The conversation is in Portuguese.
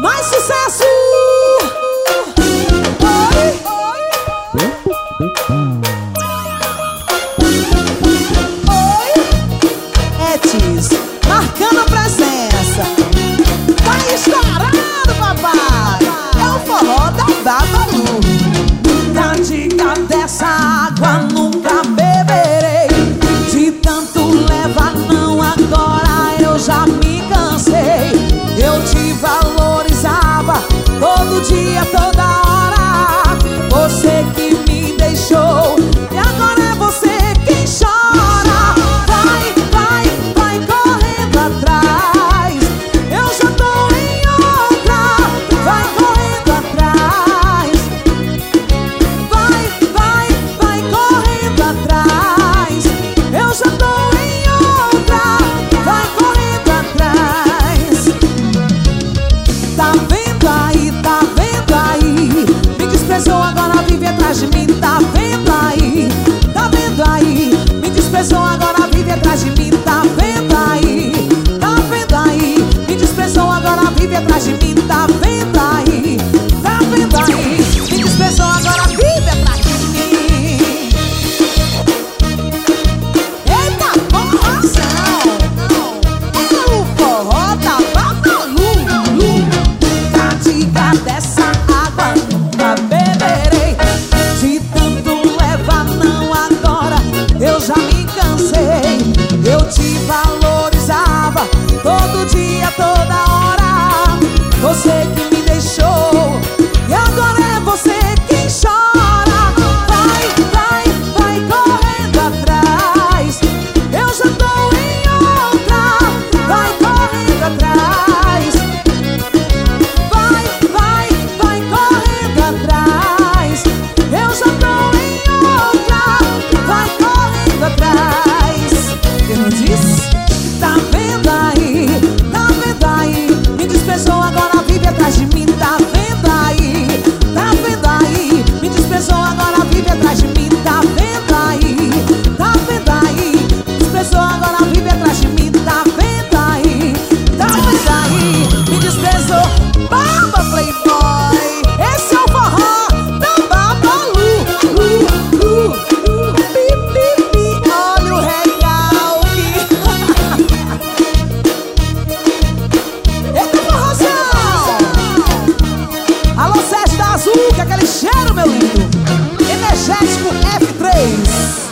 Mais sucesso! Etis, marcando a presença. Vai estourando, papai. É o forró da Babalu. Da dica dessa água nunca beberei. De tanto leva não, agora eu já me cansei. Eu te valorizava todo dia, todo